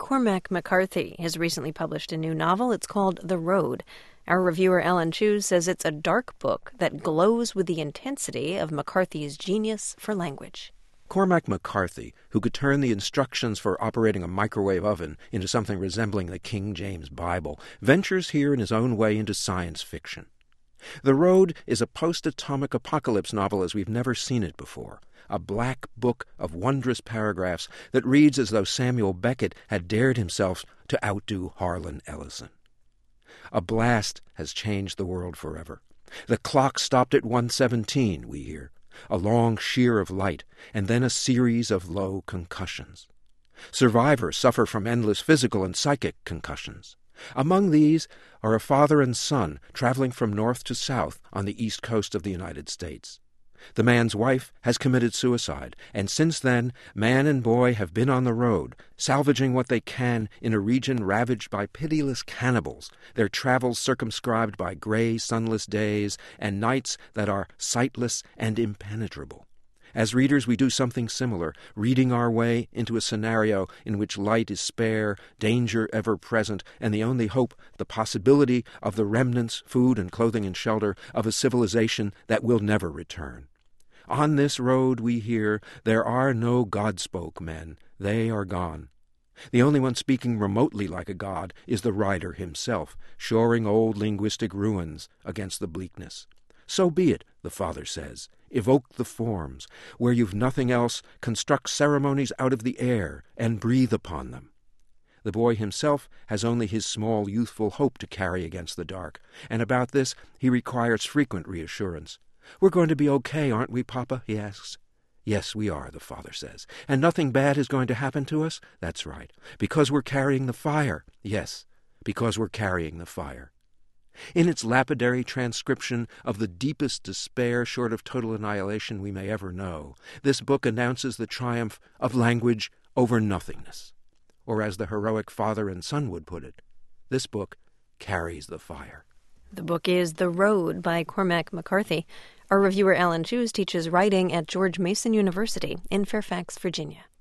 Cormac McCarthy has recently published a new novel. It's called The Road. Our reviewer Ellen Chu says it's a dark book that glows with the intensity of McCarthy's genius for language. Cormac McCarthy, who could turn the instructions for operating a microwave oven into something resembling the King James Bible, ventures here in his own way into science fiction. The Road is a post-atomic apocalypse novel as we've never seen it before, a black book of wondrous paragraphs that reads as though Samuel Beckett had dared himself to outdo Harlan Ellison. A blast has changed the world forever. The clock stopped at 1:17, we hear, a long sheer of light, and then a series of low concussions. Survivors suffer from endless physical and psychic concussions. Among these are a father and son traveling from north to south on the east coast of the United States. The man's wife has committed suicide, and since then, man and boy have been on the road, salvaging what they can in a region ravaged by pitiless cannibals, their travels circumscribed by gray, sunless days and nights that are sightless and impenetrable. As readers, we do something similar, reading our way into a scenario in which light is spare, danger ever present, and the only hope the possibility of the remnants, food and clothing and shelter, of a civilization that will never return. On this road, we hear, there are no God-spoke men. They are gone. The only one speaking remotely like a god is the rider himself, shoring old linguistic ruins against the bleakness. So be it, the father says. Evoke the forms. Where you've nothing else, construct ceremonies out of the air and breathe upon them. The boy himself has only his small youthful hope to carry against the dark, and about this he requires frequent reassurance. "We're going to be okay, aren't we, Papa?" he asks. "Yes, we are," the father says. "And nothing bad is going to happen to us?" "That's right. Because we're carrying the fire." "Yes, because we're carrying the fire." In its lapidary transcription of the deepest despair short of total annihilation we may ever know, this book announces the triumph of language over nothingness. Or as the heroic father and son would put it, this book carries the fire. The book is The Road by Cormac McCarthy. Our reviewer Ellen Chu teaches writing at George Mason University in Fairfax, Virginia.